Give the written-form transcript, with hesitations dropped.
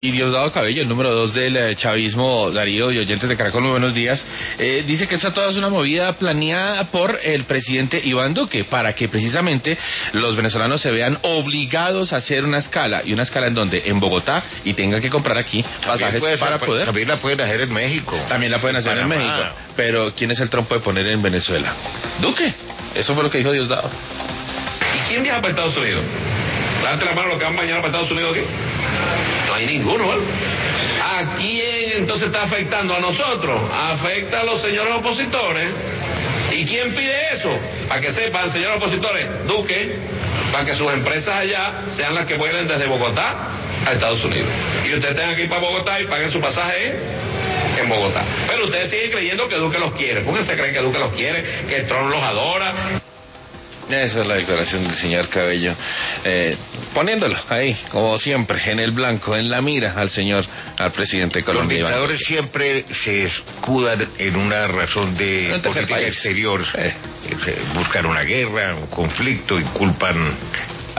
Y Diosdado Cabello, el número 2 del chavismo, Darío y oyentes de Caracol, muy buenos días, dice que esta toda es una movida planeada por el presidente Iván Duque para que precisamente los venezolanos se vean obligados a hacer una escala. ¿Y una escala en donde? En Bogotá, y tengan que comprar aquí pasajes para poder. También la pueden hacer en México. También la pueden hacer en México. Pero ¿quién es el trompo de poner en Venezuela? Duque. Eso fue lo que dijo Diosdado. ¿Y quién viaja para Estados Unidos? Levante la mano los que van mañana para Estados Unidos aquí. No hay ninguno, ¿vale? ¿A quién entonces está afectando? A nosotros. Afecta a los señores opositores. ¿Y quién pide eso? Para que sepan, señores opositores, Duque, para que sus empresas allá sean las que vuelen desde Bogotá a Estados Unidos. Y ustedes tengan que ir para Bogotá y paguen su pasaje en Bogotá. Pero ustedes siguen creyendo que Duque los quiere. Pónganse creen que Duque los quiere, que Trump los adora. Esa es la declaración del señor Cabello, poniéndolo ahí, como siempre, en el blanco, en la mira al presidente de Colombia. Los dictadores siempre se escudan en una razón de política exterior. Buscan una guerra, un conflicto y culpan